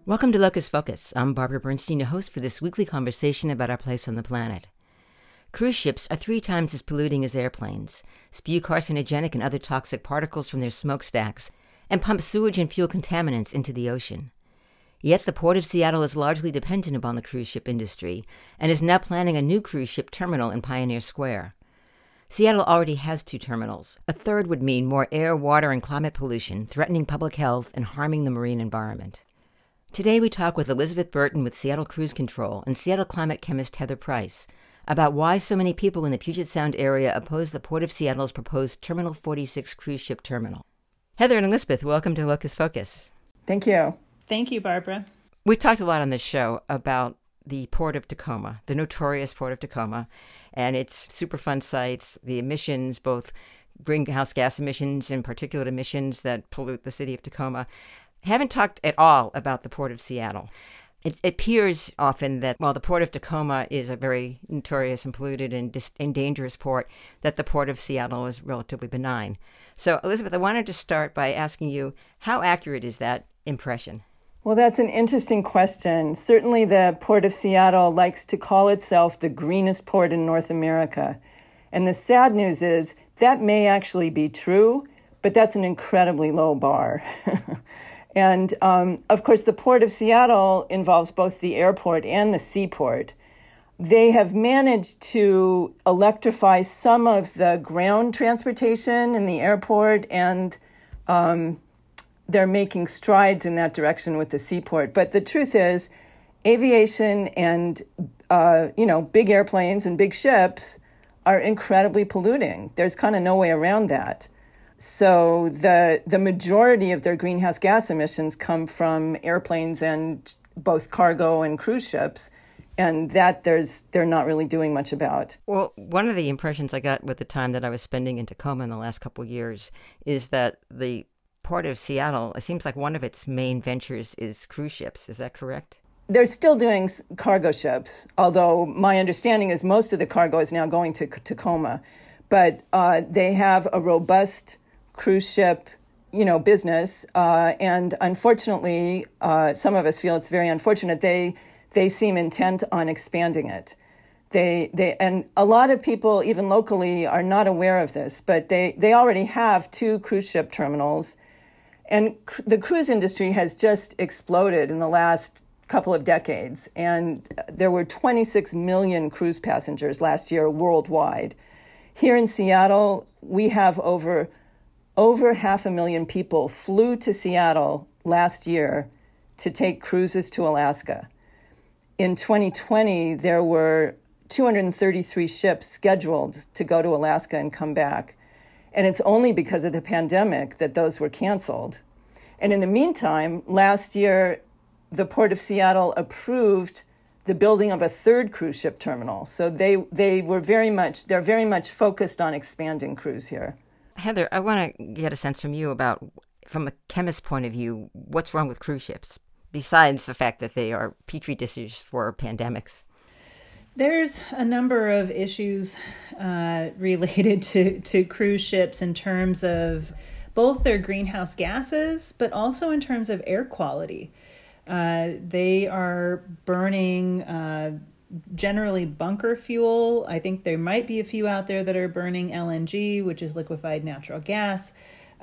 Welcome to Locus Focus. I'm Barbara Bernstein, your host for this weekly conversation about our place on the planet. Cruise ships are 3 times as polluting as airplanes, spew carcinogenic and other toxic particles from their smokestacks, and pump sewage and fuel contaminants into the ocean. Yet the Port of Seattle is largely dependent upon the cruise ship industry and is now planning a new cruise ship terminal in Pioneer Square. Seattle already has 2 terminals. A third would mean more air, water, and climate pollution, threatening public health and harming the marine environment. Today we talk with Elizabeth Burton with Seattle Cruise Control and Seattle climate chemist Heather Price about why so many people in the Puget Sound area oppose the Port of Seattle's proposed Terminal 46 cruise ship terminal. Heather and Elizabeth, welcome to Locus Focus. Thank you. Thank you, Barbara. We've talked a lot on this show about the Port of Tacoma, the notorious Port of Tacoma, and its Superfund sites, the emissions, both greenhouse gas emissions and particulate emissions that pollute the city of Tacoma. Haven't talked at all about the Port of Seattle. It appears often that while the Port of Tacoma is a very notorious and polluted and dangerous port, that the Port of Seattle is relatively benign. So, Elizabeth, I wanted to start by asking you, how accurate is that impression? Well, that's an interesting question. Certainly the Port of Seattle likes to call itself the greenest port in North America. And the sad news is that may actually be true, but that's an incredibly low bar. And, of course, the Port of Seattle involves both the airport and the seaport. They have managed to electrify some of the ground transportation in the airport, and they're making strides in that direction with the seaport. But the truth is, aviation and, big airplanes and big ships are incredibly polluting. There's kind of no way around that. So the majority of their greenhouse gas emissions come from airplanes and both cargo and cruise ships, and that they're not really doing much about. Well, one of the impressions I got with the time that I was spending in Tacoma in the last couple of years is that the Port of Seattle, it seems like one of its main ventures is cruise ships. Is that correct? They're still doing cargo ships, although my understanding is most of the cargo is now going to Tacoma. But they have a robust cruise ship, business. And unfortunately, some of us feel it's very unfortunate. They seem intent on expanding it. And a lot of people, even locally, are not aware of this, but they already have 2 cruise ship terminals. And the cruise industry has just exploded in the last couple of decades. And there were 26 million cruise passengers last year worldwide. Here in Seattle, we have over 500,000 people flew to Seattle last year to take cruises to Alaska. In 2020, there were 233 ships scheduled to go to Alaska and come back. And it's only because of the pandemic that those were canceled. And in the meantime, last year, the Port of Seattle approved the building of a 3rd cruise ship terminal. So they're very much focused on expanding cruise here. Heather, I want to get a sense from you about, from a chemist's point of view, what's wrong with cruise ships, besides the fact that they are petri dishes for pandemics? There's a number of issues related to cruise ships in terms of both their greenhouse gases, but also in terms of air quality. They are burning generally bunker fuel. I think there might be a few out there that are burning LNG, which is liquefied natural gas.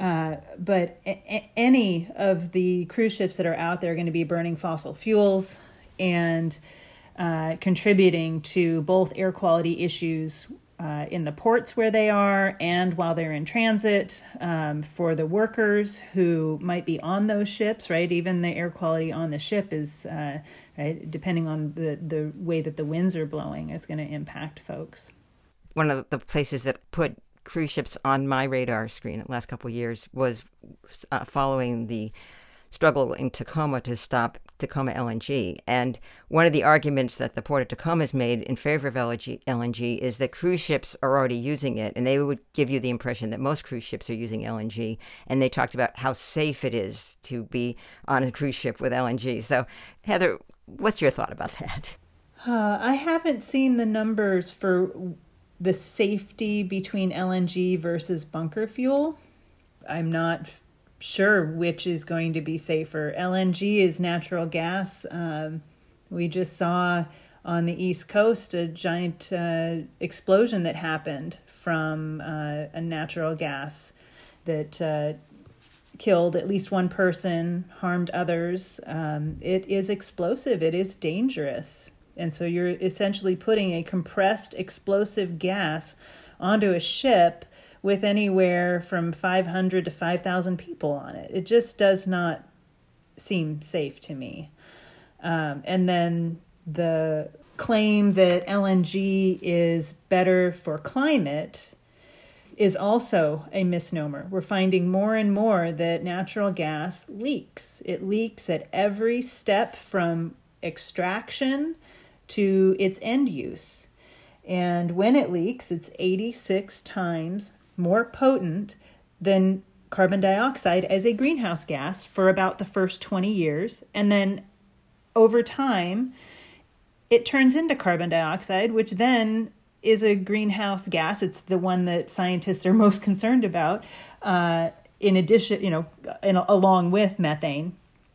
But any of the cruise ships that are out there are going to be burning fossil fuels and contributing to both air quality issues in the ports where they are and while they're in transit for the workers who might be on those ships, right? Even the air quality on the ship is, right, depending on the way that the winds are blowing, is going to impact folks. One of the places that put cruise ships on my radar screen the last couple of years was following the struggle in Tacoma to stop Tacoma LNG. And one of the arguments that the Port of Tacoma has made in favor of LNG is that cruise ships are already using it, and they would give you the impression that most cruise ships are using LNG. And they talked about how safe it is to be on a cruise ship with LNG. So, Heather, what's your thought about that? I haven't seen the numbers for the safety between LNG versus bunker fuel. I'm not sure which is going to be safer. LNG is natural gas. We just saw on the East Coast a giant explosion that happened from a natural gas that killed at least one person, harmed others. It is explosive. It is dangerous. And so you're essentially putting a compressed explosive gas onto a ship with anywhere from 500 to 5,000 people on it. It just does not seem safe to me. And then the claim that LNG is better for climate is also a misnomer. We're finding more and more that natural gas leaks. It leaks at every step from extraction to its end use. And when it leaks, it's 86 times more potent than carbon dioxide as a greenhouse gas for about the first 20 years. And then over time, it turns into carbon dioxide, which then is a greenhouse gas. It's the one that scientists are most concerned about, in addition, along with methane.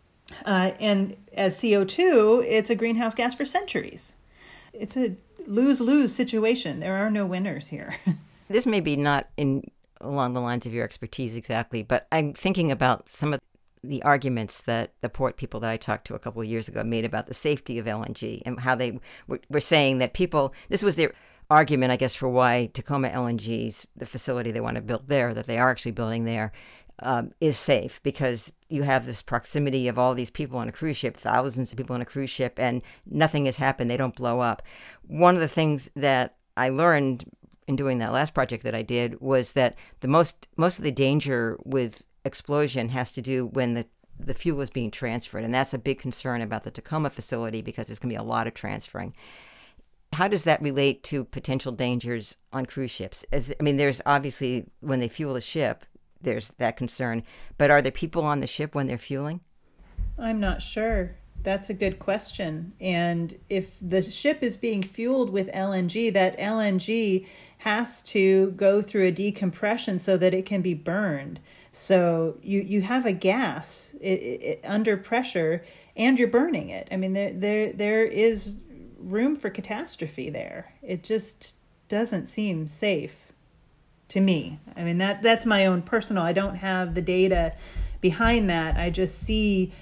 And as CO2, it's a greenhouse gas for centuries. It's a lose-lose situation. There are no winners here. This may be not along the lines of your expertise exactly, but I'm thinking about some of the arguments that the port people that I talked to a couple of years ago made about the safety of LNG and how they were saying that this was their argument, I guess, for why Tacoma LNG's, the facility they want to build there, that they are actually building there, is safe because you have this proximity of all these people on a cruise ship, thousands of people on a cruise ship, and nothing has happened. They don't blow up. One of the things that I learned in doing that last project that I did was that the most of the danger with explosion has to do when the fuel is being transferred, and that's a big concern about the Tacoma facility because there's going to be a lot of transferring. How does that relate to potential dangers on cruise ships? There's obviously, when they fuel a ship, there's that concern. But are there people on the ship when they're fueling? I'm not sure. That's a good question. And if the ship is being fueled with LNG, that LNG has to go through a decompression so that it can be burned. So you have a gas under pressure and you're burning it. There is room for catastrophe there. It just doesn't seem safe to me. That's my own personal. I don't have the data behind that. I just see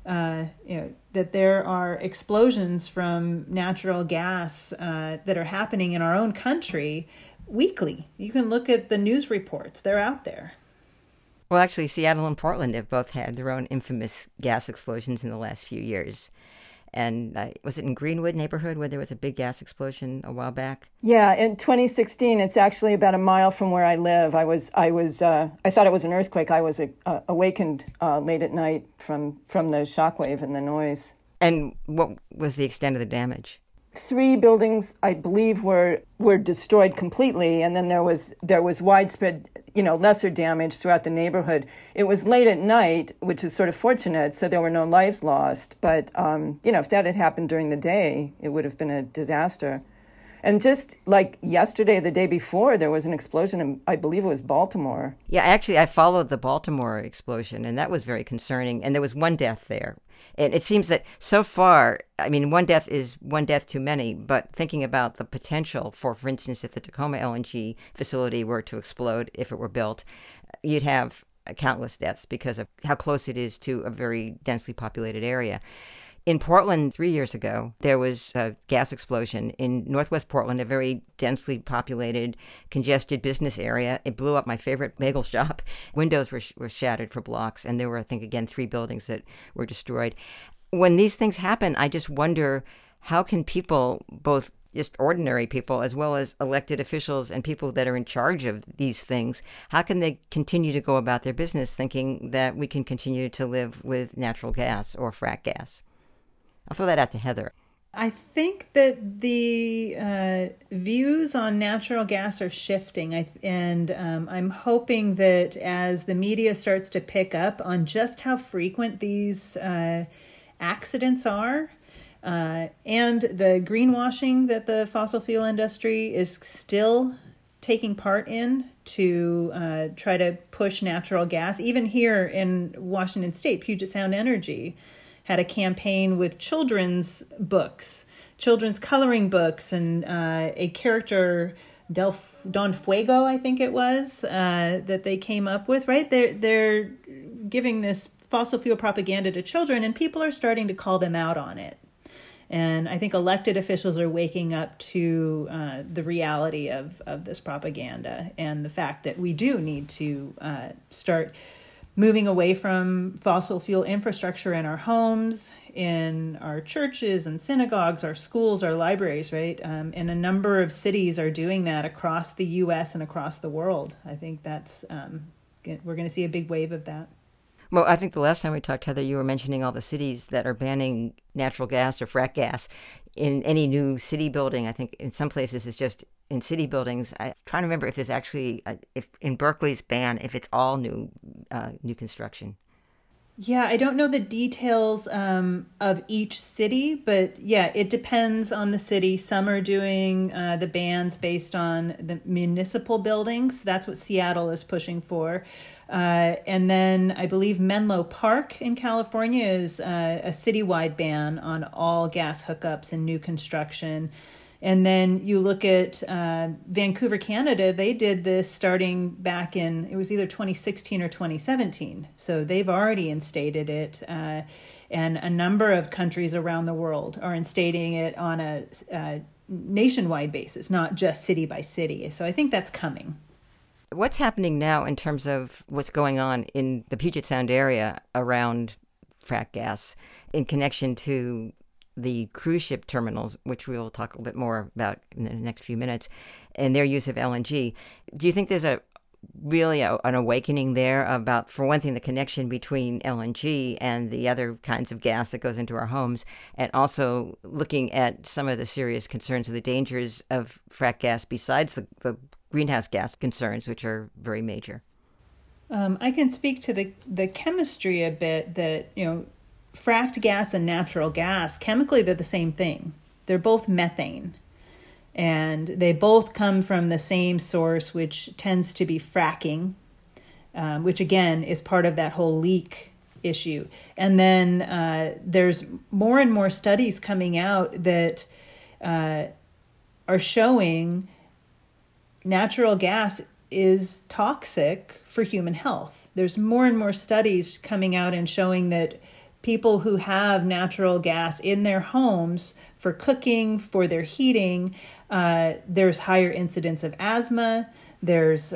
that there are explosions from natural gas that are happening in our own country weekly. You can look at the news reports. They're out there. Well, actually, Seattle and Portland have both had their own infamous gas explosions in the last few years. And was it in Greenwood neighborhood where there was a big gas explosion a while back? Yeah, in 2016, it's actually about a mile from where I live. I thought it was an earthquake. I was awakened late at night from the shockwave and the noise. And what was the extent of the damage? 3 buildings, I believe, were destroyed completely, and then there was widespread, lesser damage throughout the neighborhood. It was late at night, which is sort of fortunate, so there were no lives lost. But if that had happened during the day, it would have been a disaster. And just like yesterday, the day before, there was an explosion in, I believe it was Baltimore. Yeah, actually, I followed the Baltimore explosion, and that was very concerning. And there was one death there. And it seems that so far, one death is one death too many, but thinking about the potential for instance, if the Tacoma LNG facility were to explode, if it were built, you'd have countless deaths because of how close it is to a very densely populated area. In Portland 3 years ago, there was a gas explosion in Northwest Portland, a very densely populated, congested business area. It blew up my favorite bagel shop. Windows were shattered for blocks, and there were, I think, again, 3 buildings that were destroyed. When these things happen, I just wonder, how can people, both just ordinary people as well as elected officials and people that are in charge of these things, how can they continue to go about their business thinking that we can continue to live with natural gas or frack gas? I'll throw that out to Heather. I think that the views on natural gas are shifting, and I'm hoping that as the media starts to pick up on just how frequent these accidents are, and the greenwashing that the fossil fuel industry is still taking part in to try to push natural gas. Even here in Washington State, Puget Sound Energy had a campaign with children's books, children's coloring books, and a character, Don Fuego, I think it was, that they came up with, right? They're giving this fossil fuel propaganda to children, and people are starting to call them out on it. And I think elected officials are waking up to the reality of this propaganda and the fact that we do need to start moving away from fossil fuel infrastructure in our homes, in our churches and synagogues, our schools, our libraries, right? And a number of cities are doing that across the U.S. and across the world. I think that's we're going to see a big wave of that. Well, I think the last time we talked, Heather, you were mentioning all the cities that are banning natural gas or frack gas in any new city building. I think in some places it's just in city buildings. I'm trying to remember if there's actually, if in Berkeley's ban, if it's all new construction. Yeah, I don't know the details of each city, but yeah, it depends on the city. Some are doing the bans based on the municipal buildings. That's what Seattle is pushing for. And then I believe Menlo Park in California is a citywide ban on all gas hookups and new construction. And then you look at Vancouver, Canada, they did this starting back in, it was either 2016 or 2017. So they've already instated it. And a number of countries around the world are instating it on a nationwide basis, not just city by city. So I think that's coming. What's happening now in terms of what's going on in the Puget Sound area around frack gas in connection to the cruise ship terminals, which we will talk a little bit more about in the next few minutes, and their use of LNG? Do you think there's an awakening there about, for one thing, the connection between LNG and the other kinds of gas that goes into our homes, and also looking at some of the serious concerns of the dangers of frack gas besides the greenhouse gas concerns, which are very major? I can speak to the chemistry a bit. That, fracked gas and natural gas, chemically they're the same thing. They're both methane, and they both come from the same source, which tends to be fracking, which again is part of that whole leak issue. And then there's more and more studies coming out that are showing natural gas is toxic for human health. There's more and more studies coming out and showing that people who have natural gas in their homes for cooking, for their heating, there's higher incidence of asthma. There's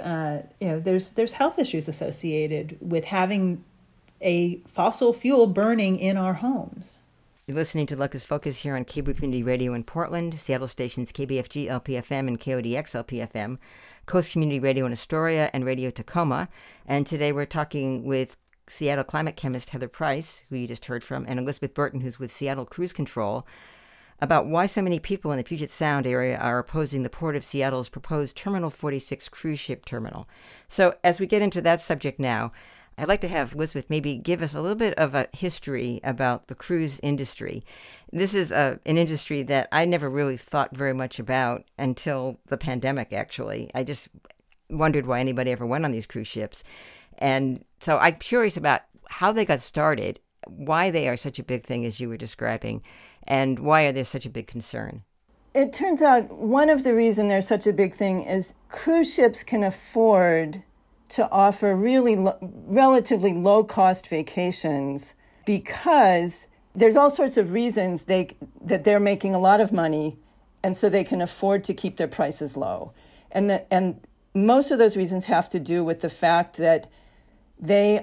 health issues associated with having a fossil fuel burning in our homes. You're listening to Locus Focus here on Cable Community Radio in Portland, Seattle stations KBFG LPFM and KODX LPFM, Coast Community Radio in Astoria, and Radio Tacoma. And today we're talking with Seattle climate chemist Heather Price, who you just heard from, and Elizabeth Burton, who's with Seattle Cruise Control, about why so many people in the Puget Sound area are opposing the Port of Seattle's proposed Terminal 46 cruise ship terminal. So as we get into that subject now, I'd like to have Elizabeth maybe give us a little bit of a history about the cruise industry. This is an industry that I never really thought very much about until the pandemic, actually. I just wondered why anybody ever went on these cruise ships. And so I'm curious about how they got started, why they are such a big thing, as you were describing, and why are they such a big concern? It turns out one of the reasons they're such a big thing is cruise ships can afford to offer really relatively low-cost vacations because there's all sorts of reasons that they're making a lot of money, and so they can afford to keep their prices low. And most of those reasons have to do with the fact that they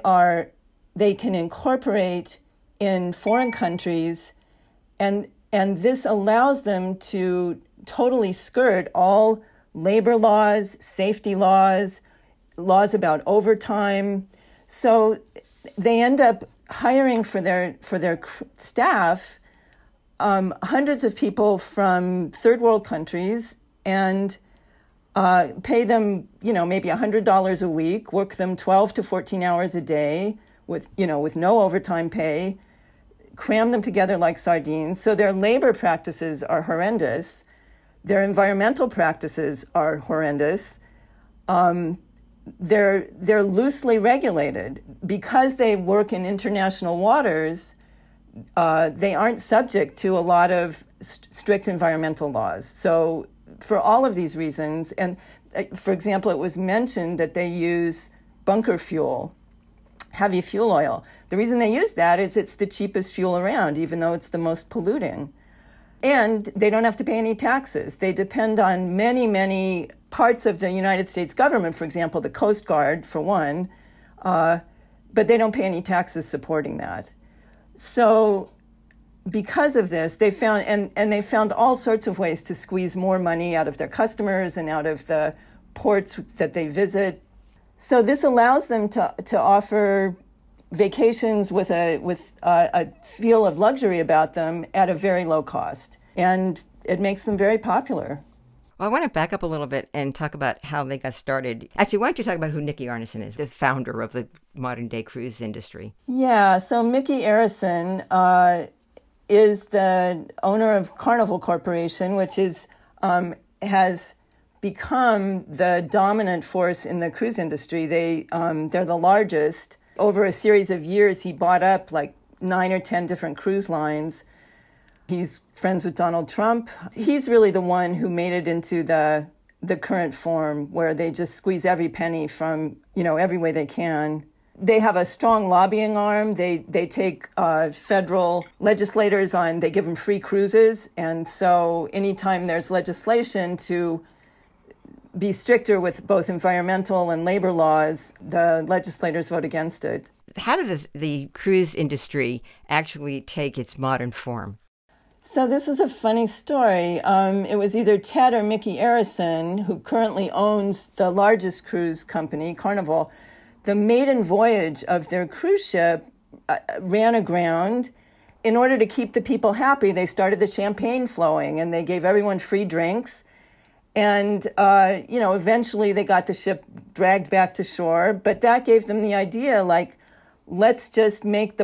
can incorporate in foreign countries, and this allows them to totally skirt all labor laws, safety laws about overtime. So they end up hiring for their staff hundreds of people from third world countries and pay them, maybe $100 a week, work them 12 to 14 hours a day with no overtime pay, cram them together like sardines. So their labor practices are horrendous. Their environmental practices are horrendous. they're loosely regulated because they work in international waters. They aren't subject to a lot of strict environmental laws. So for all of these reasons, and for example, it was mentioned that they use bunker fuel, heavy fuel oil. The reason they use that is it's the cheapest fuel around, even though it's the most polluting. And they don't have to pay any taxes. They depend on many, many parts of the United States government, for example, the Coast Guard, for one, but they don't pay any taxes supporting that. So because of this, they found, and they found all sorts of ways to squeeze more money out of their customers and out of the ports that they visit. So this allows them to offer vacations with a feel of luxury about them at a very low cost. And it makes them very popular. Well, I want to back up a little bit and talk about how they got started. Actually, why don't you talk about who Micky Arneson is, the founder of the modern-day cruise industry? Yeah, so Micky Arneson is the owner of Carnival Corporation, which has become the dominant force in the cruise industry. They're the largest. Over a series of years, he bought up like 9 or 10 different cruise lines. He's friends with Donald Trump. He's really the one who made it into the current form where they just squeeze every penny from, every way they can. They have a strong lobbying arm. They take federal legislators on, they give them free cruises. And so anytime there's legislation to be stricter with both environmental and labor laws, the legislators vote against it. How did the cruise industry actually take its modern form? So this is a funny story. It was either Ted or Micky Arneson, who currently owns the largest cruise company, Carnival. The maiden voyage of their cruise ship ran aground. In order to keep the people happy, they started the champagne flowing, and they gave everyone free drinks. And, eventually they got the ship dragged back to shore. But that gave them the idea, let's make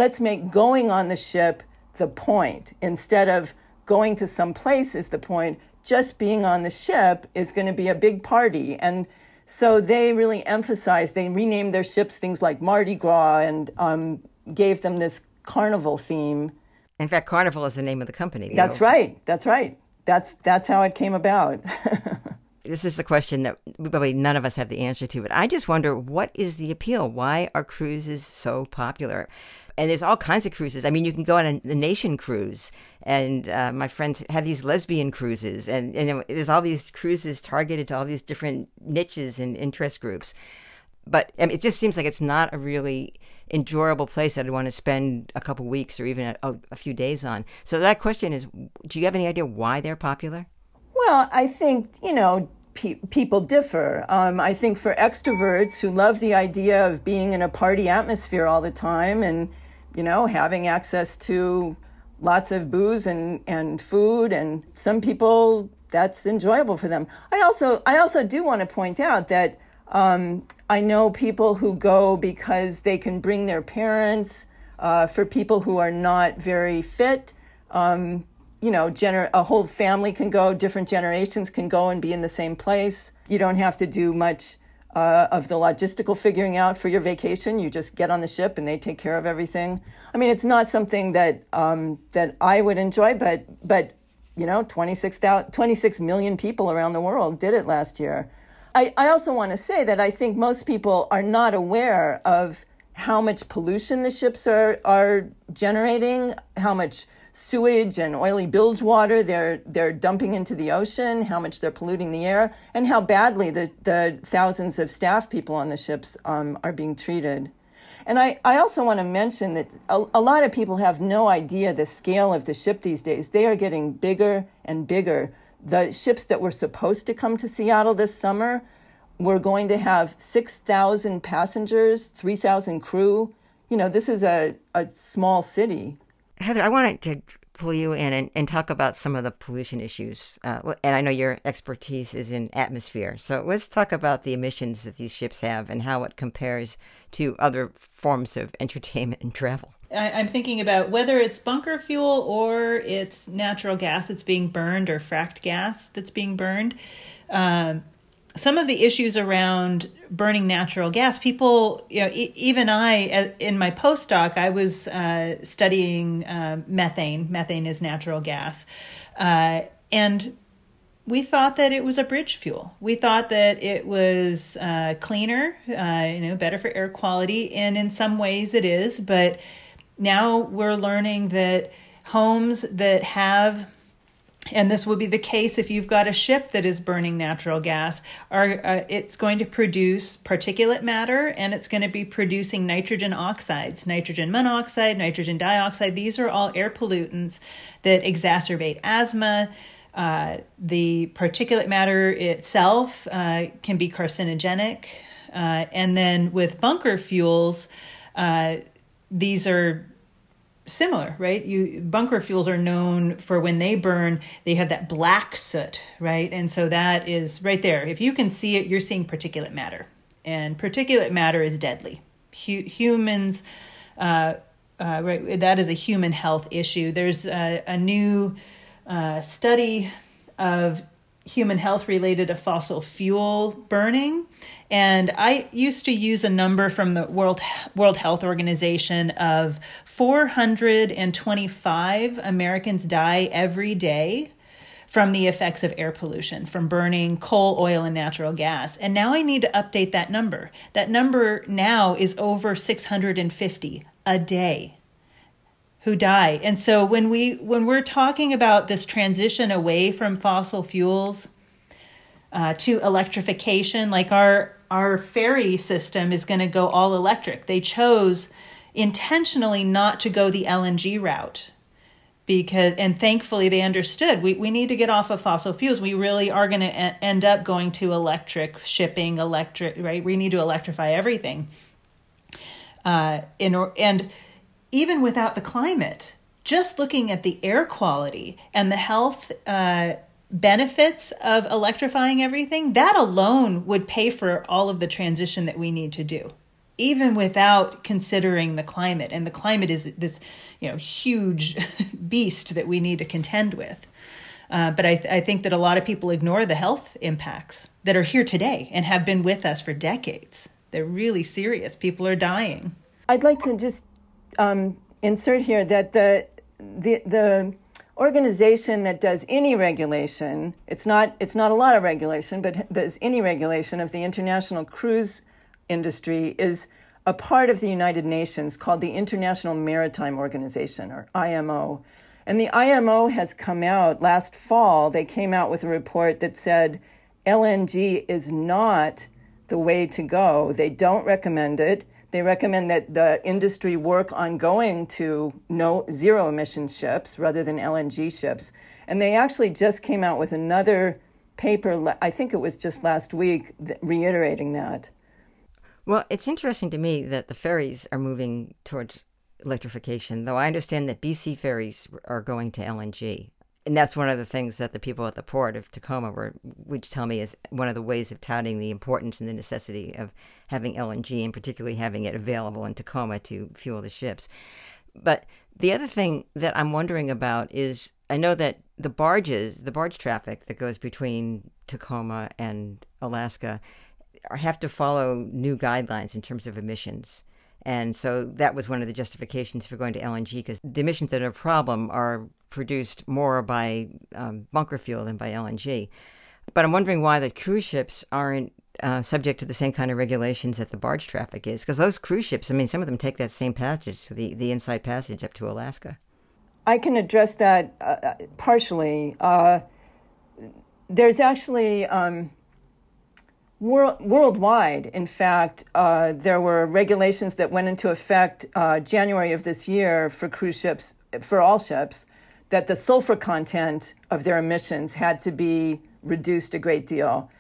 going on the ship the point. Instead of going to some place is the point, just being on the ship is going to be a big party. And so they really emphasized, they renamed their ships things like Mardi Gras and gave them this carnival theme. In fact, Carnival is the name of the company. That's right. That's how it came about. This is the question that probably none of us have the answer to, but I just wonder, what is the appeal? Why are cruises so popular? And there's all kinds of cruises. I mean, you can go on a nation cruise, and my friends have these lesbian cruises, and there's all these cruises targeted to all these different niches and interest groups. But it just seems like it's not a really enjoyable place that I'd want to spend a couple weeks or even a few days on. So that question is, do you have any idea why they're popular? Well, I think, people differ. I think for extroverts who love the idea of being in a party atmosphere all the time and, having access to lots of booze and food, and some people, that's enjoyable for them. I also do want to point out that I know people who go because they can bring their parents. For people who are not very fit, a whole family can go, different generations can go and be in the same place. You don't have to do much of the logistical figuring out for your vacation. You just get on the ship and they take care of everything. I mean, it's not something that I would enjoy, but 26 million people around the world did it last year. I also want to say that I think most people are not aware of how much pollution the ships are generating, how much sewage and oily bilge water they're dumping into the ocean, how much they're polluting the air, and how badly the thousands of staff people on the ships are being treated. And I also want to mention that a lot of people have no idea the scale of the ship these days. They are getting bigger and bigger. The ships that were supposed to come to Seattle this summer were going to have 6,000 passengers, 3,000 crew. This is a small city. Heather, I wanted to pull you in and talk about some of the pollution issues. And I know your expertise is in atmosphere. So let's talk about the emissions that these ships have and how it compares to other forms of entertainment and travel. I'm thinking about whether it's bunker fuel or it's natural gas that's being burned or fracked gas that's being burned. some of the issues around burning natural gas, people, even I, in my postdoc, I was studying methane. Methane is natural gas. And we thought that it was a bridge fuel. We thought that it was cleaner, better for air quality. And in some ways it is. But now we're learning that homes that have, and this will be the case if you've got a ship that is burning natural gas, it's going to produce particulate matter, and it's going to be producing nitrogen oxides, nitrogen monoxide, nitrogen dioxide. These are all air pollutants that exacerbate asthma. The particulate matter itself can be carcinogenic. And then with bunker fuels, these are similar, right? Bunker fuels are known for when they burn, they have that black soot, right? And so that is right there. If you can see it, you're seeing particulate matter. And particulate matter is deadly. Humans, right, that is a human health issue. There's a new study of human health related to fossil fuel burning. And I used to use a number from the World Health Organization of 425 Americans die every day from the effects of air pollution, from burning coal, oil, and natural gas. And now I need to update that number. That number now is over 650 a day who die. And so when we're talking about this transition away from fossil fuels to electrification, like our ferry system is going to go all electric. They chose intentionally not to go the LNG route and thankfully they understood we need to get off of fossil fuels. We really are going to end up going to electric shipping, right? We need to electrify everything. And even without the climate, just looking at the air quality and the health benefits of electrifying everything, that alone would pay for all of the transition that we need to do, even without considering the climate. And the climate is this, huge beast that we need to contend with. But I think that a lot of people ignore the health impacts that are here today and have been with us for decades. They're really serious. People are dying. I'd like to just insert here that the organization that does any regulation, it's not a lot of regulation, but does any regulation of the international cruise industry is a part of the United Nations called the International Maritime Organization, or IMO. And the IMO has come out last fall. They came out with a report that said LNG is not the way to go. They don't recommend it. They recommend that the industry work on going to zero emission ships rather than LNG ships. And they actually just came out with another paper, I think it was just last week, reiterating that. Well, it's interesting to me that the ferries are moving towards electrification, though I understand that BC ferries are going to LNG. And that's one of the things that the people at the port of Tacoma would tell me is one of the ways of touting the importance and the necessity of having LNG, and particularly having it available in Tacoma to fuel the ships. But the other thing that I'm wondering about is, I know that the barge traffic that goes between Tacoma and Alaska have to follow new guidelines in terms of emissions. And so that was one of the justifications for going to LNG, because the emissions that are a problem are produced more by bunker fuel than by LNG. But I'm wondering why the cruise ships aren't subject to the same kind of regulations that the barge traffic is. Because those cruise ships, some of them take that same passage, the inside passage up to Alaska. I can address that partially. There's actually... worldwide, in fact, there were regulations that went into effect January of this year for cruise ships, for all ships, that the sulfur content of their emissions had to be reduced a great deal.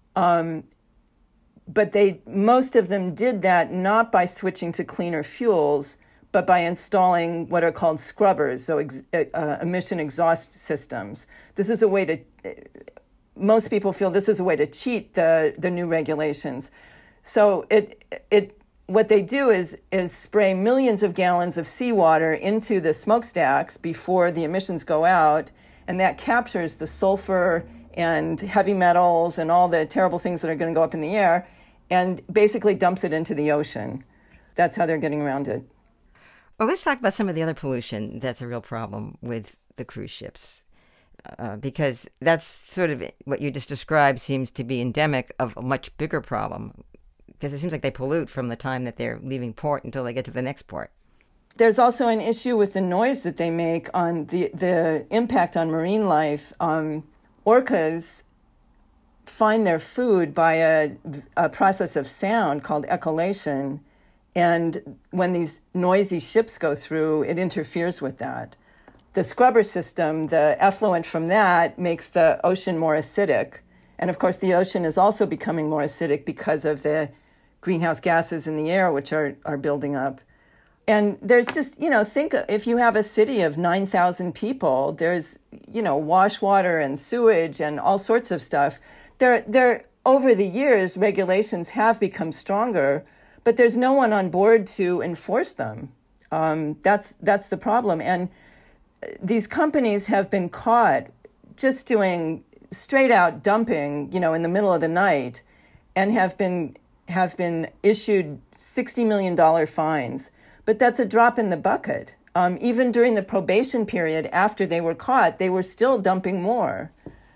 But most of them did that not by switching to cleaner fuels, but by installing what are called scrubbers, so emission exhaust systems. This is a way to... Most people feel this is a way to cheat the new regulations. So what they do is spray millions of gallons of seawater into the smokestacks before the emissions go out, and that captures the sulfur and heavy metals and all the terrible things that are going to go up in the air, and basically dumps it into the ocean. That's how they're getting around it. Well, let's talk about some of the other pollution that's a real problem with the cruise ships, because that's sort of what you just described seems to be endemic of a much bigger problem, because it seems like they pollute from the time that they're leaving port until they get to the next port. There's also an issue with the noise that they make on the impact on marine life. Orcas find their food by a process of sound called echolation. And when these noisy ships go through, it interferes with that. The scrubber system, the effluent from that, makes the ocean more acidic. And of course, the ocean is also becoming more acidic because of the greenhouse gases in the air, which are building up. And there's just, think if you have a city of 9,000 people, there's, wash water and sewage and all sorts of stuff. There, over the years, regulations have become stronger, but there's no one on board to enforce them. That's the problem. And these companies have been caught just doing straight out dumping, in the middle of the night, and have been issued $60 million fines. But that's a drop in the bucket. Even during the probation period after they were caught, they were still dumping more.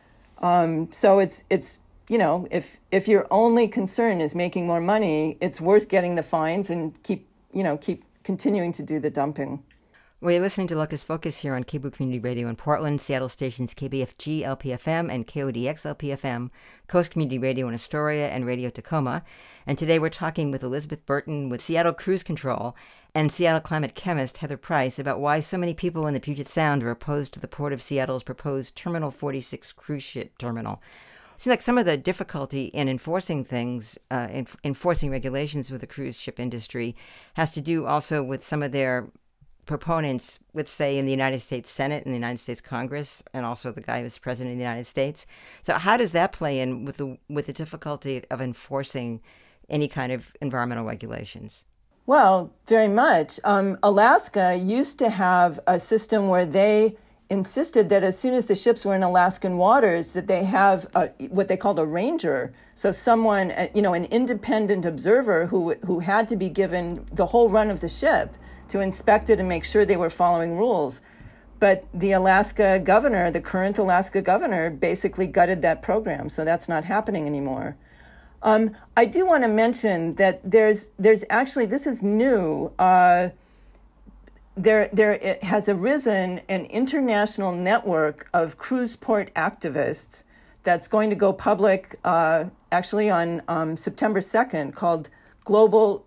So it's if your only concern is making more money, it's worth getting the fines and keep continuing to do the dumping. Well, you're listening to Locus Focus here on Cable Community Radio in Portland, Seattle stations KBFG LPFM and KODX LPFM, Coast Community Radio in Astoria, and Radio Tacoma. And today we're talking with Elizabeth Burton with Seattle Cruise Control and Seattle climate chemist Heather Price about why so many people in the Puget Sound are opposed to the Port of Seattle's proposed Terminal 46 cruise ship terminal. Seems like some of the difficulty in enforcing things, enforcing regulations with the cruise ship industry has to do also with some of their proponents, let's say, in the United States Senate and the United States Congress, and also the guy who's president of the United States. So how does that play in with the difficulty of enforcing any kind of environmental regulations? Well, very much. Alaska used to have a system where they insisted that as soon as the ships were in Alaskan waters, that they have what they called a ranger. So someone, an independent observer who had to be given the whole run of the ship to inspect it and make sure they were following rules. But the Alaska governor, the current Alaska governor, basically gutted that program. So that's not happening anymore. I do want to mention that there's actually, this is new, it has arisen an international network of cruise port activists that's going to go public actually on September 2nd called Global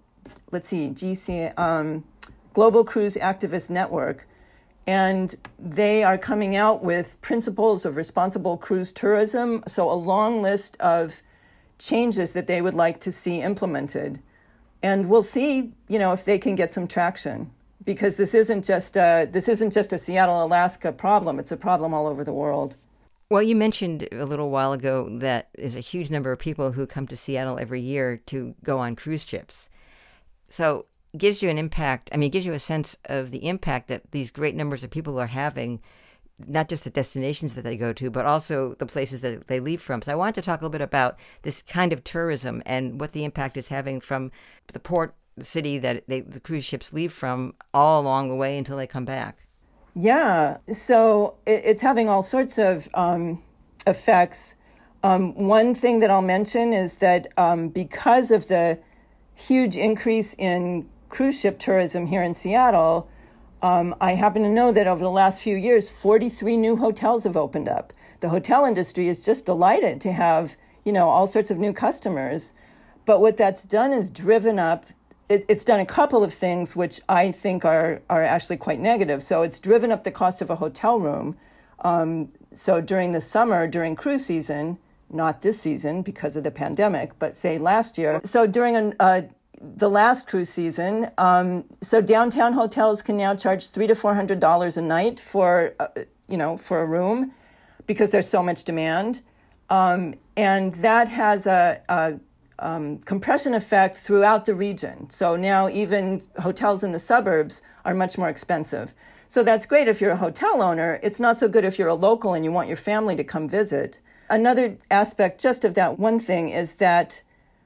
Cruise Activist Network. And they are coming out with principles of responsible cruise tourism, so a long list of changes that they would like to see implemented. And we'll see, if they can get some traction, because this isn't just a Seattle, Alaska problem. It's a problem all over the world. Well, you mentioned a little while ago that there's a huge number of people who come to Seattle every year to go on cruise ships. So it gives you an impact. It gives you a sense of the impact that these great numbers of people are having, not just the destinations that they go to, but also the places that they leave from. So I wanted to talk a little bit about this kind of tourism and what the impact is having from the port, the city that the cruise ships leave from, all along the way until they come back. Yeah, so it's having all sorts of effects. One thing that I'll mention is that because of the huge increase in cruise ship tourism here in Seattle, I happen to know that over the last few years, 43 new hotels have opened up. The hotel industry is just delighted to have, all sorts of new customers. But what that's done is driven up, it's done a couple of things which I think are actually quite negative. So it's driven up the cost of a hotel room. So during the summer, during cruise season, not this season because of the pandemic, but say last year. So during the last cruise season, so downtown hotels can now charge $300 to $400 a night for a room because there's so much demand, and that has a compression effect throughout the region. So now even hotels in the suburbs are much more expensive. So that's great if you're a hotel owner. It's not so good if you're a local and you want your family to come visit. Another aspect just of that one thing is that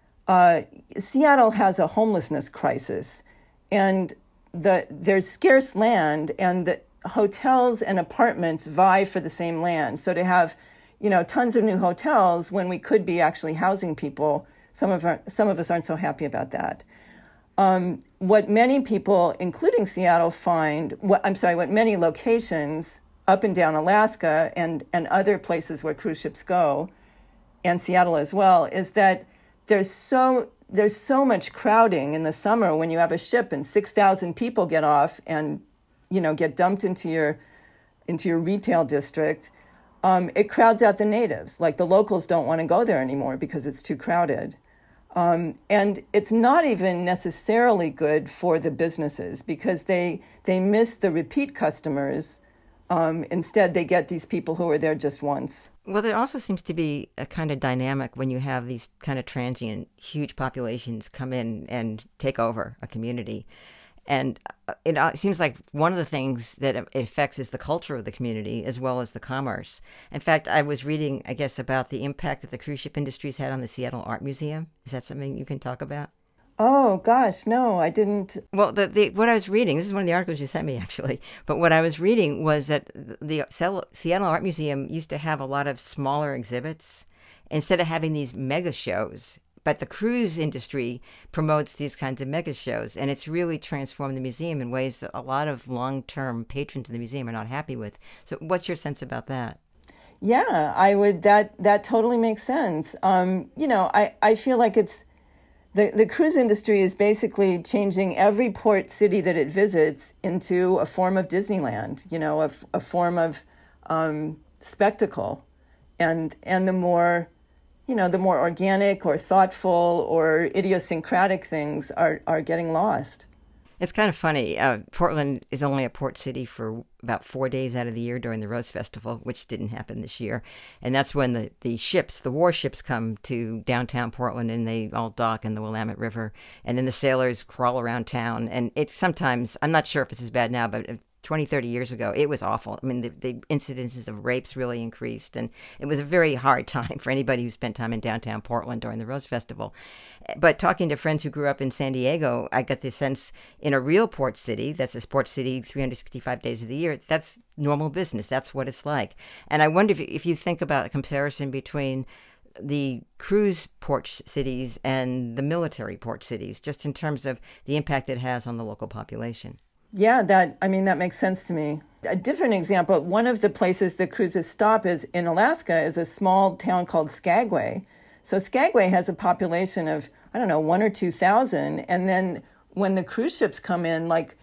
Seattle has a homelessness crisis, and there's scarce land, and the hotels and apartments vie for the same land. So to have, tons of new hotels when we could be actually housing people, some of us aren't so happy about that. What many people, including Seattle, what many locations up and down Alaska and other places where cruise ships go, and Seattle as well, is that there's so much crowding in the summer when you have a ship and 6,000 people get off and get dumped into your retail district. It crowds out the natives. Like, the locals don't want to go there anymore because it's too crowded. And it's not even necessarily good for the businesses because they miss the repeat customers. Instead, they get these people who are there just once. Well, there also seems to be a kind of dynamic when you have these kind of transient, huge populations come in and take over a community. And it seems like one of the things that it affects is the culture of the community as well as the commerce. In fact, I was reading, I guess, about the impact that the cruise ship industry's had on the Seattle Art Museum. Is that something you can talk about? Oh, gosh, no, I didn't. Well, what I was reading, this is one of the articles you sent me, actually, but what I was reading was that the Seattle Art Museum used to have a lot of smaller exhibits instead of having these mega shows. But the cruise industry promotes these kinds of mega shows, and it's really transformed the museum in ways that a lot of long-term patrons of the museum are not happy with. So what's your sense about that? Yeah, I would. That totally makes sense. I feel like it's the cruise industry is basically changing every port city that it visits into a form of Disneyland. A form of spectacle, and the more organic or thoughtful or idiosyncratic things are getting lost. It's kind of funny. Portland is only a port city for about 4 days out of the year during the Rose Festival, which didn't happen this year. And that's when the warships come to downtown Portland and they all dock in the Willamette River. And then the sailors crawl around town. And it's sometimes, I'm not sure if it's as bad now, but 20, 30 years ago, it was awful. I mean, the incidences of rapes really increased, and it was a very hard time for anybody who spent time in downtown Portland during the Rose Festival. But talking to friends who grew up in San Diego, I got the sense in a real port city, that's a port city 365 days of the year, that's normal business. That's what it's like. And I wonder if you think about a comparison between the cruise port cities and the military port cities, just in terms of the impact it has on the local population. Yeah, that makes sense to me. A different example, one of the places that cruises stop is in Alaska is a small town called Skagway. So Skagway has a population of, 1,000 or 2,000. And then when the cruise ships come in, like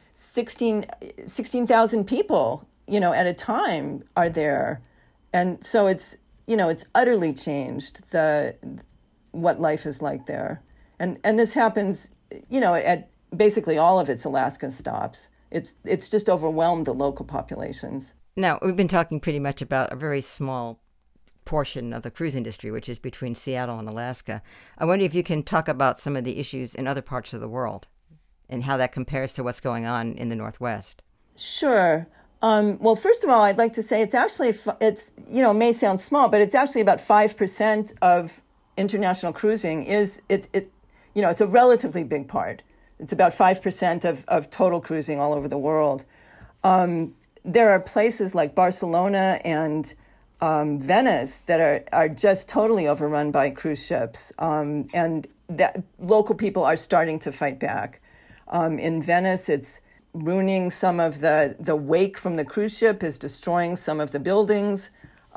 16,000 people, at a time are there. And so it's utterly changed what life is like there. And this happens, at basically all of its Alaska stops. It's just overwhelmed the local populations. Now, we've been talking pretty much about a very small portion of the cruise industry, which is between Seattle and Alaska. I wonder if you can talk about some of the issues in other parts of the world and how that compares to what's going on in the Northwest. Sure. Well, first of all, I'd like to say it may sound small, but it's actually about 5% of international cruising it's a relatively big part. It's about 5% of total cruising all over the world. There are places like Barcelona and Venice that are just totally overrun by cruise ships, and that local people are starting to fight back. In Venice, it's ruining some of the wake from the cruise ship is destroying some of the buildings,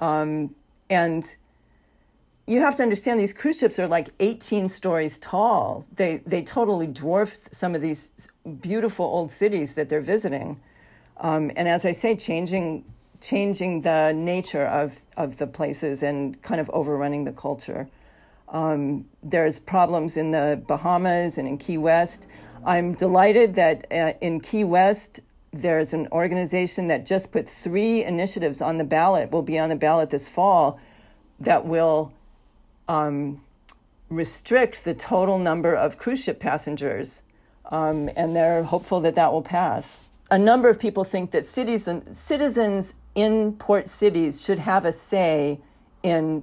and you have to understand these cruise ships are like 18 stories tall. They totally dwarf some of these beautiful old cities that they're visiting. And as I say, changing the nature of the places and kind of overrunning the culture. There's problems in the Bahamas and in Key West. I'm delighted that in Key West, there's an organization that just put 3 initiatives on the ballot, will be on the ballot this fall, that will restrict the total number of cruise ship passengers, and they're hopeful that will pass. A number of people think that citizens in port cities should have a say in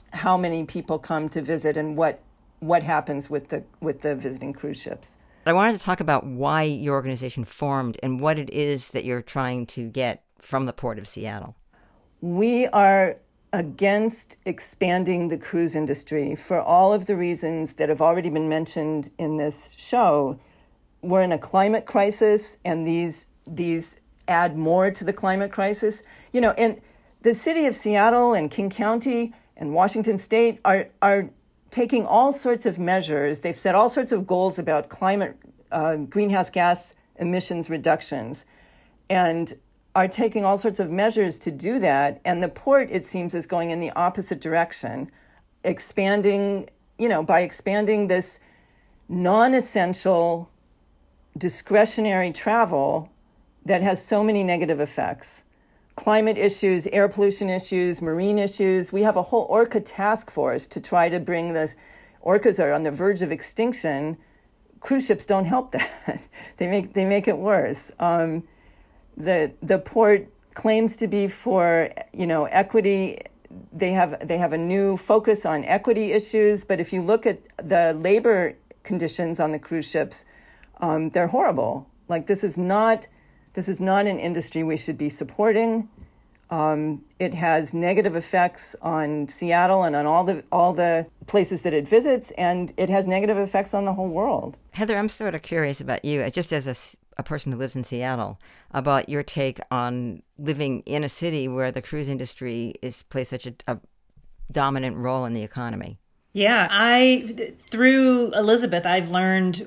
how many people come to visit and what happens with the visiting cruise ships. I wanted to talk about why your organization formed and what it is that you're trying to get from the Port of Seattle. We are against expanding the cruise industry for all of the reasons that have already been mentioned in this show. We're in a climate crisis, and these add more to the climate crisis. And the city of Seattle and King County and Washington State are taking all sorts of measures. They've set all sorts of goals about climate, greenhouse gas emissions reductions, and are taking all sorts of measures to do that. And the port, it seems, is going in the opposite direction, by expanding this non-essential discretionary travel that has so many negative effects. Climate issues, air pollution issues, marine issues. We have a whole orca task force to try to bring the orcas are on the verge of extinction. Cruise ships don't help that. They make it worse. The port claims to be for equity. They have a new focus on equity issues, but if you look at the labor conditions on the cruise ships, they're horrible. Like this is not an industry we should be supporting. It has negative effects on Seattle and on all the places that it visits, and it has negative effects on the whole world. Heather, I'm sort of curious about you, just as a person who lives in Seattle, about your take on living in a city where the cruise industry plays such a dominant role in the economy. Yeah, through Elizabeth, I've learned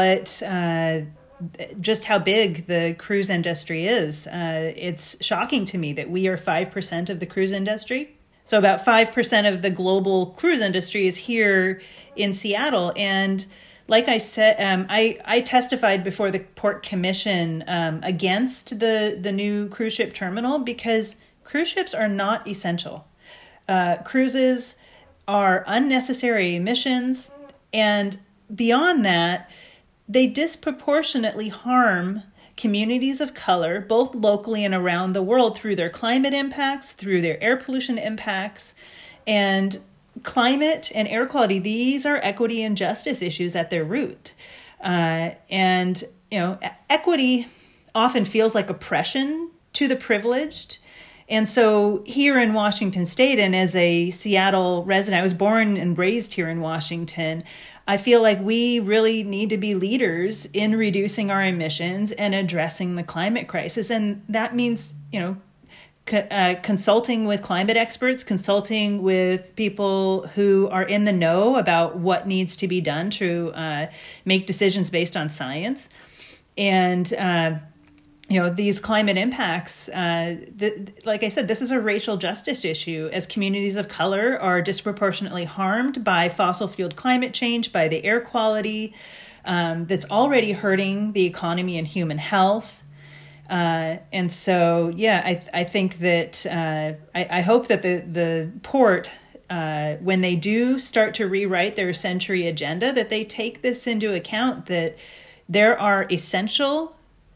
just how big the cruise industry is. It's shocking to me that we are 5% of the cruise industry. So about 5% of the global cruise industry is here in Seattle. And like I said, I testified before the Port Commission against the new cruise ship terminal because cruise ships are not essential. Cruises are unnecessary emissions, and beyond that, they disproportionately harm communities of color, both locally and around the world, through their climate impacts, through their air pollution impacts. And climate and air quality, these are equity and justice issues at their root. And equity often feels like oppression to the privileged. And so here in Washington State, and as a Seattle resident, I was born and raised here in Washington, I feel like we really need to be leaders in reducing our emissions and addressing the climate crisis. And that means, consulting with climate experts, consulting with people who are in the know about what needs to be done to make decisions based on science. And, these climate impacts, like I said, this is a racial justice issue, as communities of color are disproportionately harmed by fossil-fueled climate change, by the air quality that's already hurting the economy and human health. And so, I think that I hope that the port, when they do start to rewrite their century agenda, that they take this into account, that there are essential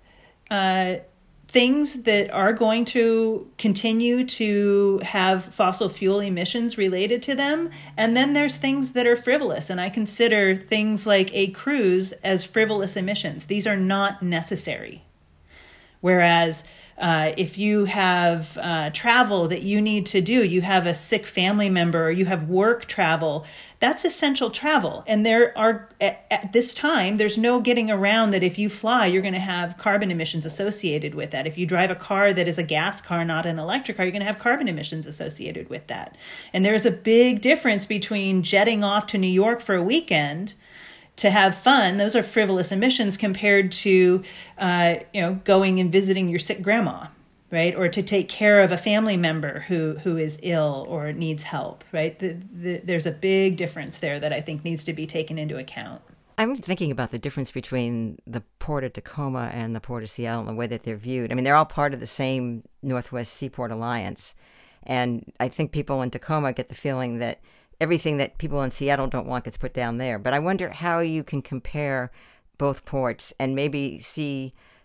things that are going to continue to have fossil fuel emissions related to them. And then there's things that are frivolous. And I consider things like a cruise as frivolous emissions. These are not necessary. Whereas if you have travel that you need to do, you have a sick family member, or you have work travel, that's essential travel. And there are, at this time, there's no getting around that if you fly, you're going to have carbon emissions associated with that. If you drive a car that is a gas car, not an electric car, you're going to have carbon emissions associated with that. And there's a big difference between jetting off to New York for a weekend to have fun. Those are frivolous emissions compared to, going and visiting your sick grandma, right? Or to take care of a family member who is ill or needs help, right? There's a big difference there that I think needs to be taken into account. I'm thinking about the difference between the Port of Tacoma and the Port of Seattle and the way that they're viewed. I mean, they're all part of the same Northwest Seaport Alliance. And I think people in Tacoma get the feeling that everything that people in Seattle don't want gets put down there. But I wonder how you can compare both ports and maybe see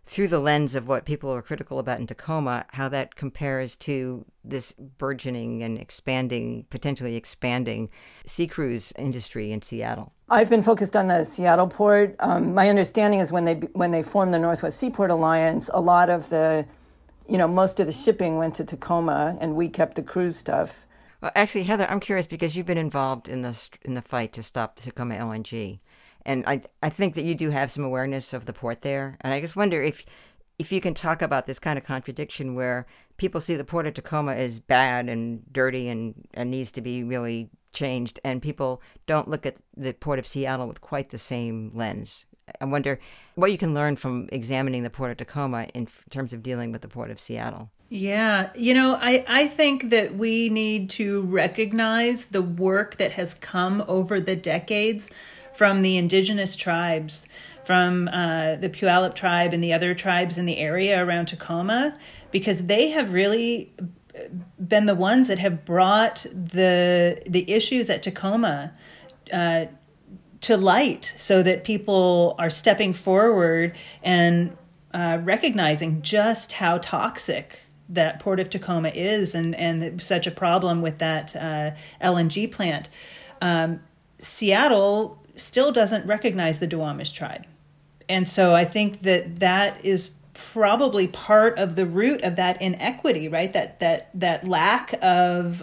through the lens of what people are critical about in Tacoma, how that compares to this burgeoning and potentially expanding sea cruise industry in Seattle. I've been focused on the Seattle port. My understanding is when they formed the Northwest Seaport Alliance, a lot of most of the shipping went to Tacoma, and we kept the cruise stuff. Well, actually, Heather, I'm curious because you've been involved in the fight to stop the Tacoma LNG. And I think that you do have some awareness of the port there. And I just wonder if you can talk about this kind of contradiction where people see the port of Tacoma as bad and dirty and needs to be really changed, and people don't look at the port of Seattle with quite the same lens. I wonder what you can learn from examining the port of Tacoma in terms of dealing with the port of Seattle. Yeah, I think that we need to recognize the work that has come over the decades from the indigenous tribes, from the Puyallup tribe and the other tribes in the area around Tacoma, because they have really been the ones that have brought the issues at Tacoma to light, so that people are stepping forward and recognizing just how toxic that Port of Tacoma is, and such a problem with that LNG plant. Seattle still doesn't recognize the Duwamish tribe. And so I think that is probably part of the root of that inequity, right? That lack of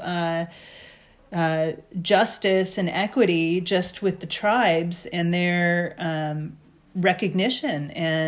justice and equity just with the tribes and their recognition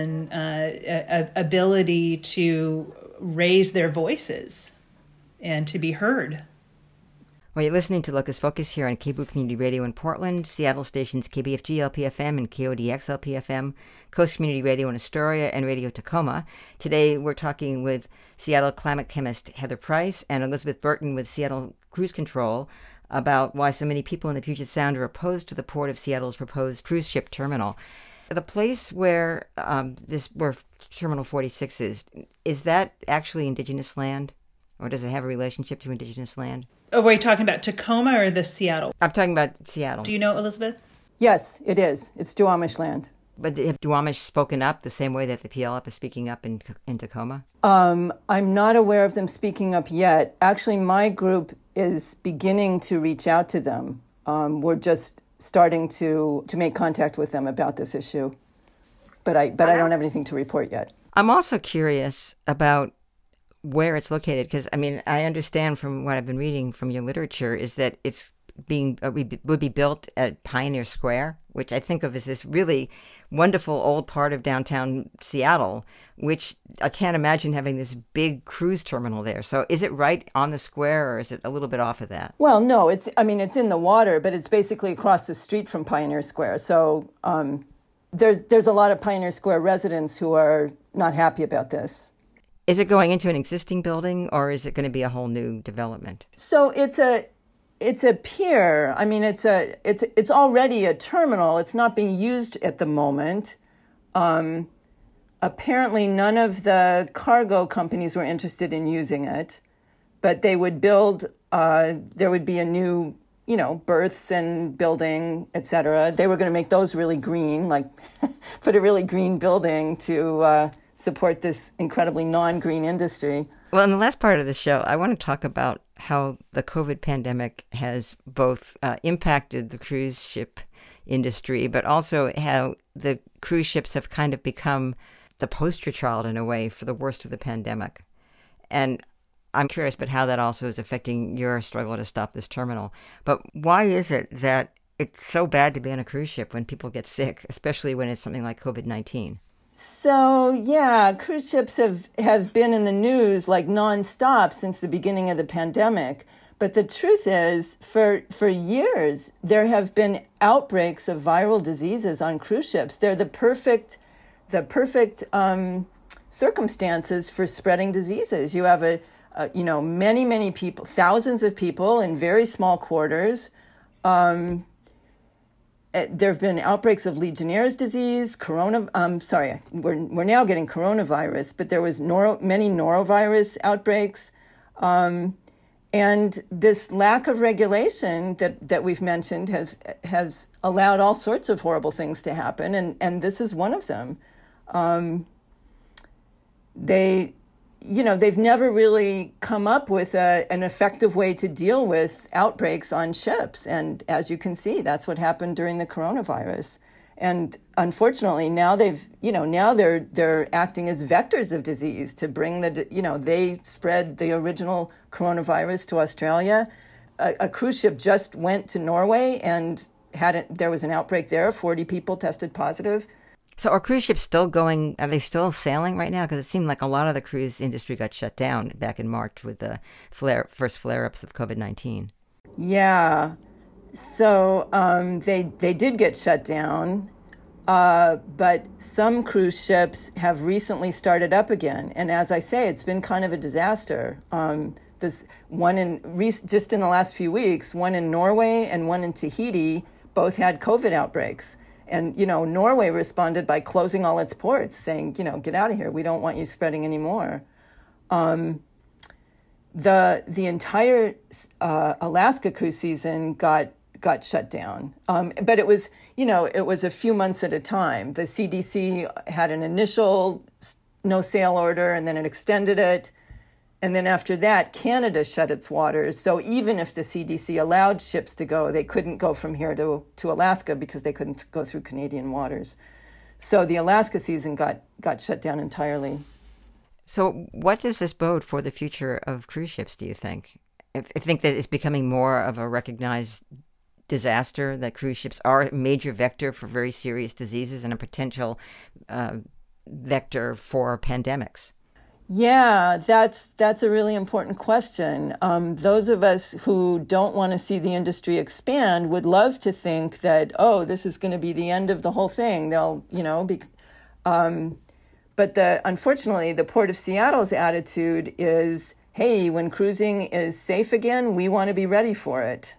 and ability to raise their voices and to be heard. Well, you're listening to Locus Focus here on KBOO Community Radio in Portland, Seattle stations KBFG LPFM and KODX LPFM, Coast Community Radio in Astoria, and Radio Tacoma. Today, we're talking with Seattle climate chemist Heather Price and Elizabeth Burton with Seattle Cruise Control about why so many people in the Puget Sound are opposed to the Port of Seattle's proposed cruise ship terminal. The place where where Terminal 46 is that actually indigenous land? Or does it have a relationship to indigenous land? Oh, were you talking about Tacoma or the Seattle? I'm talking about Seattle. Do you know, Elizabeth? Yes, it is. It's Duwamish land. But have Duwamish spoken up the same way that the Puyallup is speaking up in Tacoma? I'm not aware of them speaking up yet. Actually, my group is beginning to reach out to them. We're just starting to make contact with them about this issue. But I don't have anything to report yet. I'm also curious about where it's located, because I understand from what I've been reading from your literature is that it's would be built at Pioneer Square, which I think of as this really wonderful old part of downtown Seattle, which I can't imagine having this big cruise terminal there. So is it right on the square, or is it a little bit off of that? Well, no, it's in the water, but it's basically across the street from Pioneer Square. So there's a lot of Pioneer Square residents who are not happy about this. Is it going into an existing building, or is it going to be a whole new development? So it's a pier. It's already a terminal. It's not being used at the moment. Apparently, none of the cargo companies were interested in using it, but they would build. There would be a new, berths and building, etc. They were going to make those really green, like put a really green building to support this incredibly non-green industry. Well, in the last part of the show, I want to talk about how the COVID pandemic has both impacted the cruise ship industry, but also how the cruise ships have kind of become the poster child in a way for the worst of the pandemic. And I'm curious about how that also is affecting your struggle to stop this terminal. But why is it that it's so bad to be on a cruise ship when people get sick, especially when it's something like COVID-19? So, yeah, cruise ships have been in the news like nonstop since the beginning of the pandemic. But the truth is, for years, there have been outbreaks of viral diseases on cruise ships. They're the perfect circumstances for spreading diseases. You have many people, thousands of people in very small quarters. There have been outbreaks of Legionnaire's disease, we're now getting coronavirus, but there was many norovirus outbreaks. And this lack of regulation that we've mentioned has allowed all sorts of horrible things to happen, and this is one of them. they've never really come up with an effective way to deal with outbreaks on ships. And as you can see, that's what happened during the coronavirus. And unfortunately, now they're acting as vectors of disease to bring they spread the original coronavirus to Australia. A cruise ship just went to Norway and there was an outbreak there. 40 people tested positive. So are cruise ships still going? Are they still sailing right now? Because it seemed like a lot of the cruise industry got shut down back in March with the first flare-ups of COVID-19. Yeah. So they did get shut down, but some cruise ships have recently started up again. And as I say, it's been kind of a disaster. This one just in the last few weeks, one in Norway and one in Tahiti both had COVID outbreaks. And, Norway responded by closing all its ports, saying, get out of here. We don't want you spreading anymore. The entire Alaska cruise season got shut down. But it was a few months at a time. The CDC had an initial no sail order, and then it extended it. And then after that, Canada shut its waters. So even if the CDC allowed ships to go, they couldn't go from here to Alaska because they couldn't go through Canadian waters. So the Alaska season got shut down entirely. So what does this bode for the future of cruise ships, do you think? I think that it's becoming more of a recognized disaster, that cruise ships are a major vector for very serious diseases and a potential vector for pandemics. Yeah, that's a really important question. Those of us who don't want to see the industry expand would love to think that, this is going to be the end of the whole thing. They'll, but unfortunately, the Port of Seattle's attitude is, hey, when cruising is safe again, we want to be ready for it.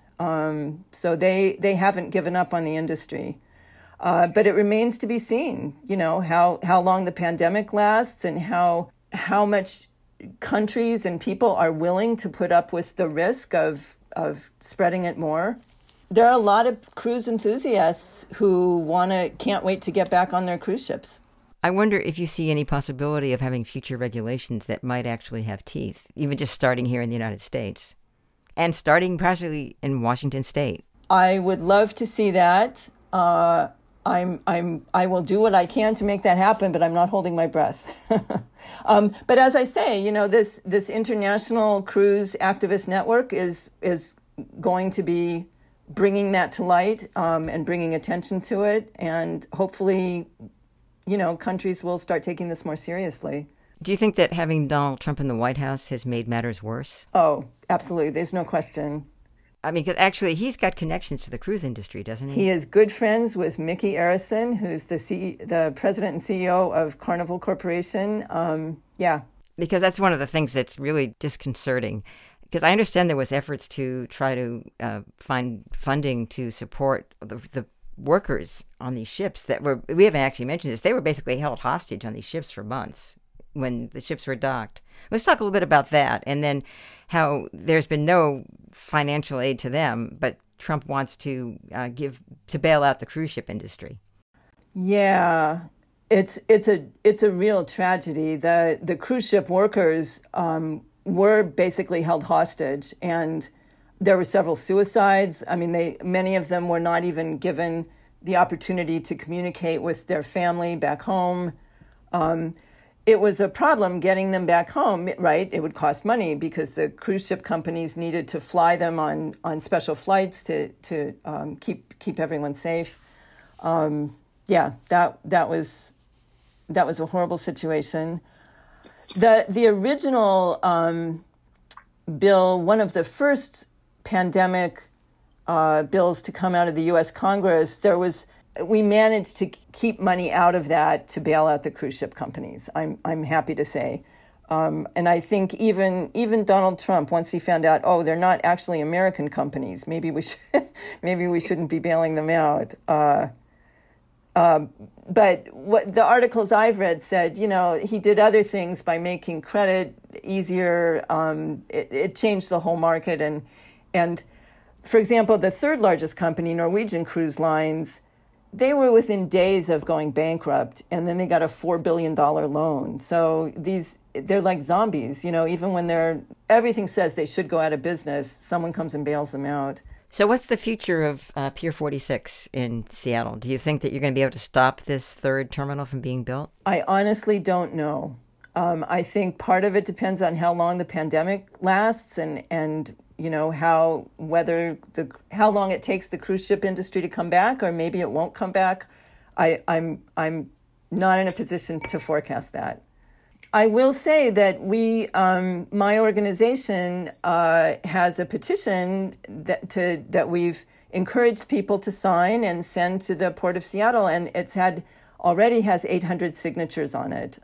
So they haven't given up on the industry. But it remains to be seen, how long the pandemic lasts and how much countries and people are willing to put up with the risk of spreading it more. There are a lot of cruise enthusiasts who can't wait to get back on their cruise ships. I wonder if you see any possibility of having future regulations that might actually have teeth, even just starting here in the United States and starting practically in Washington State. I would love to see that. I will do what I can to make that happen, but I'm not holding my breath. But as I say, this international cruise activist network is going to be bringing that to light and bringing attention to it, and hopefully, countries will start taking this more seriously. Do you think that having Donald Trump in the White House has made matters worse? Oh, absolutely. There's no question. I mean, 'cause actually, he's got connections to the cruise industry, doesn't he? He is good friends with Mickey Arison, who's the president and CEO of Carnival Corporation. Yeah. Because that's one of the things that's really disconcerting. Because I understand there was efforts to try to find funding to support the workers on these ships we haven't actually mentioned this, they were basically held hostage on these ships for months when the ships were docked. Let's talk a little bit about that, and then how there's been no financial aid to them, but Trump wants to bail out the cruise ship industry. Yeah, it's a real tragedy. The cruise ship workers were basically held hostage, and there were several suicides. I mean, many of them were not even given the opportunity to communicate with their family back home. It was a problem getting them back home, right? It would cost money because the cruise ship companies needed to fly them on special flights to keep everyone safe. Yeah, that was a horrible situation. The original bill, one of the first pandemic bills to come out of the U.S. Congress, we managed to keep money out of that to bail out the cruise ship companies. I'm happy to say, and I think even Donald Trump, once he found out, they're not actually American companies, maybe we shouldn't be bailing them out. But what the articles I've read said, he did other things by making credit easier. It changed the whole market, and for example, the third largest company, Norwegian Cruise Lines, they were within days of going bankrupt, and then they got a $4 billion loan. So they're like zombies, even when everything says they should go out of business, someone comes and bails them out. So what's the future of Pier 46 in Seattle? Do you think that you're going to be able to stop this third terminal from being built? I honestly don't know. I think part of it depends on how long the pandemic lasts and how long it takes the cruise ship industry to come back, or maybe it won't come back. I'm not in a position to forecast that. I will say that my organization has a petition that we've encouraged people to sign and send to the Port of Seattle, and already has 800 signatures on it.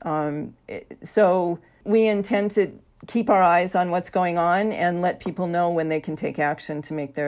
So we intend to keep our eyes on what's going on and let people know when they can take action to make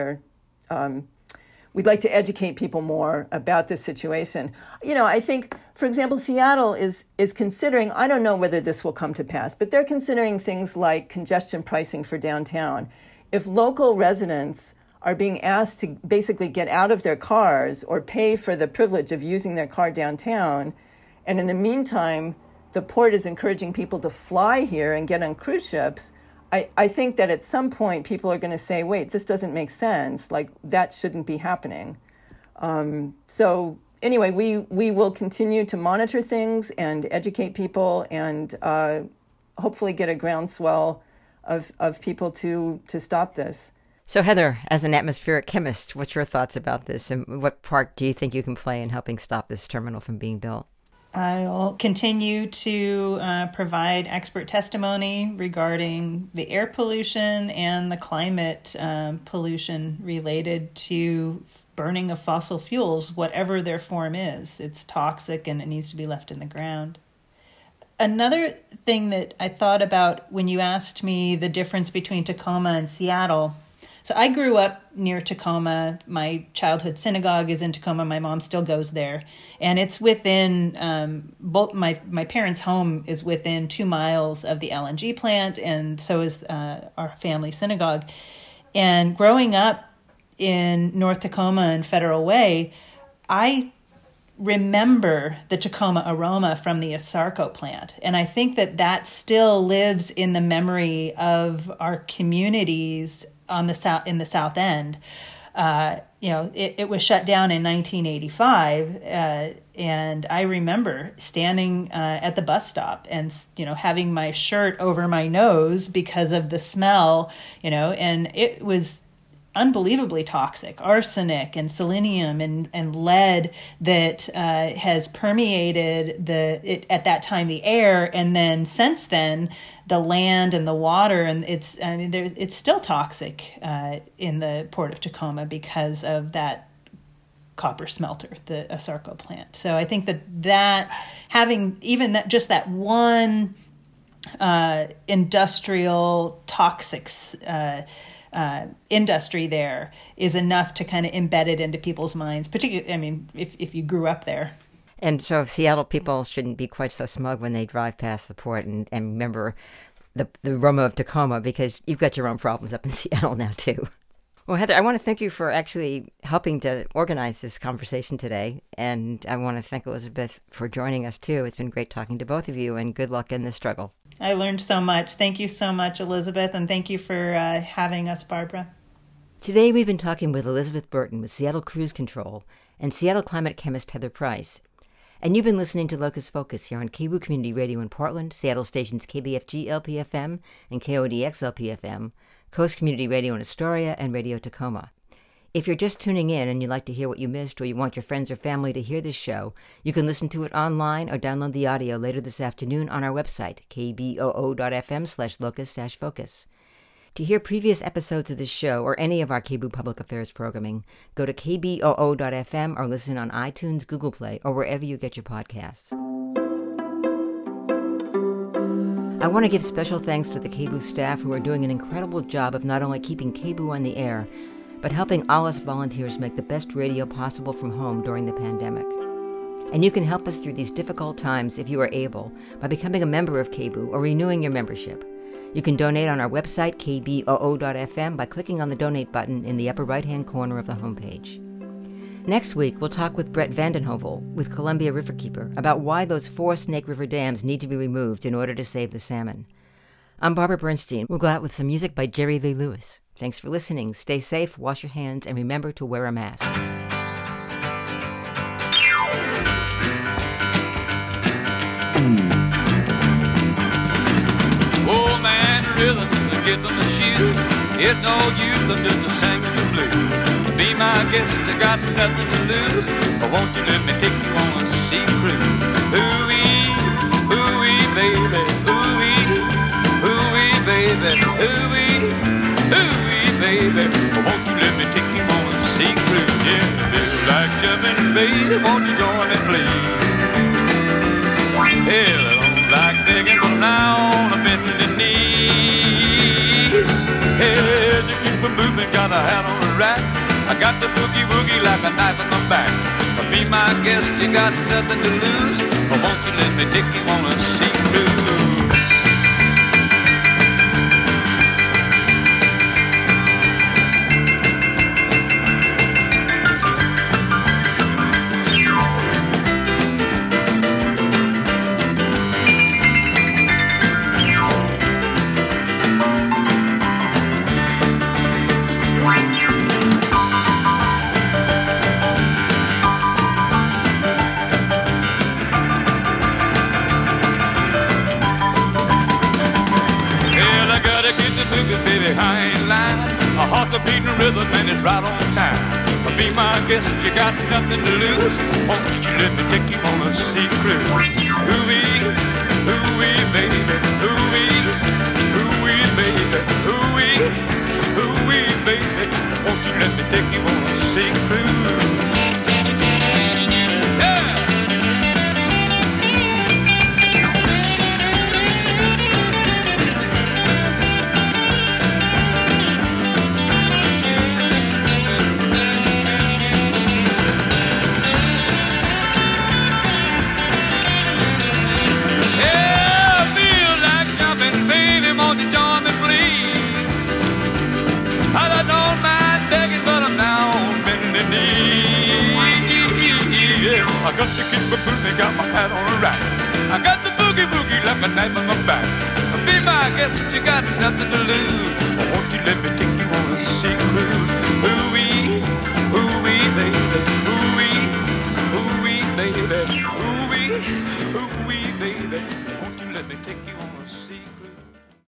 we'd like to educate people more about this situation. I think, for example, Seattle is considering, I don't know whether this will come to pass, but they're considering things like congestion pricing for downtown. If local residents are being asked to basically get out of their cars or pay for the privilege of using their car downtown, and in the meantime, the port is encouraging people to fly here and get on cruise ships, I think that at some point people are going to say, wait, this doesn't make sense. Like, that shouldn't be happening. So anyway, we will continue to monitor things and educate people and hopefully get a groundswell of people to stop this. So Heather, as an atmospheric chemist, what's your thoughts about this, and what part do you think you can play in helping stop this terminal from being built? I'll continue to provide expert testimony regarding the air pollution and the climate pollution related to burning of fossil fuels, whatever their form is. It's toxic and it needs to be left in the ground. Another thing that I thought about when you asked me the difference between Tacoma and Seattle. So I grew up near Tacoma. My childhood synagogue is in Tacoma. My mom still goes there. And it's within, both my parents' home is within 2 miles of the LNG plant, and so is our family synagogue. And growing up in North Tacoma and Federal Way, I remember the Tacoma aroma from the ASARCO plant. And I think that still lives in the memory of our communities in the South End. It was shut down in 1985, and I remember standing at the bus stop and having my shirt over my nose because of the smell, and it was unbelievably toxic, arsenic and selenium and lead that has permeated at that time the air, and then since then the land and the water, and it's still toxic in the Port of Tacoma because of that copper smelter, the ASARCO plant. So I think that having even that one industrial toxics industry there is enough to kind of embed it into people's minds, particularly, if you grew up there. And so Seattle people shouldn't be quite so smug when they drive past the port and remember the aroma of Tacoma, because you've got your own problems up in Seattle now too. Well, Heather, I want to thank you for actually helping to organize this conversation today. And I want to thank Elizabeth for joining us too. It's been great talking to both of you, and good luck in this struggle. I learned so much. Thank you so much, Elizabeth, and thank you for having us, Barbara. Today we've been talking with Elizabeth Burton with Seattle Cruise Control and Seattle climate chemist Heather Price. And you've been listening to Locus Focus here on KBOO Community Radio in Portland, Seattle stations KBFG LPFM and KODX LPFM, Coast Community Radio in Astoria, and Radio Tacoma. If you're just tuning in and you'd like to hear what you missed, or you want your friends or family to hear this show, you can listen to it online or download the audio later this afternoon on our website, kboo.fm/locus-focus. To hear previous episodes of this show or any of our KBOO Public Affairs programming, go to kboo.fm or listen on iTunes, Google Play, or wherever you get your podcasts. I want to give special thanks to the KBOO staff who are doing an incredible job of not only keeping KBOO on the air, but helping all us volunteers make the best radio possible from home during the pandemic. And you can help us through these difficult times if you are able by becoming a member of KBOO or renewing your membership. You can donate on our website, kboo.fm, by clicking on the donate button in the upper right-hand corner of the homepage. Next week, we'll talk with Brett Vandenhovel with Columbia Riverkeeper about why those 4 Snake River dams need to be removed in order to save the salmon. I'm Barbara Bernstein. We'll go out with some music by Jerry Lee Lewis. Thanks for listening. Stay safe, wash your hands, and remember to wear a mask. Old man rhythm, get them a shoe. It's no use, I'm just a singing the blues. Be my guest, I got nothing to lose. But won't you let me take you on a sea cruise? Ooh-wee, ooh-wee, baby, ooh-wee, ooh-wee, baby, ooh-wee, ooh-wee, baby. But won't you let me take you on a sea cruise? Yeah, feel like jumping, baby, won't you join me, please? Hell, I don't like begging, but now I'm bending the knees. Hey, you keep me moving, got a hat on the rack. I got the boogie-woogie like a knife in the back. Be my guest, you got nothing to lose. But won't you let me take you on a sea cruise? A heart a beating rhythm and it's right on time. Be my guest, you got nothing to lose. Won't you let me take you on a sea cruise? Ooh-wee, ooh-wee, baby, ooh-wee, ooh-wee, baby, ooh-wee, ooh-wee, baby. Won't you let me take you on a sea cruise? I got to keep my boogie, got my hat on right. I got the boogie-woogie like a knife on my back. Be my guest, you got nothing to lose. Won't you let me take you on a sea cruise?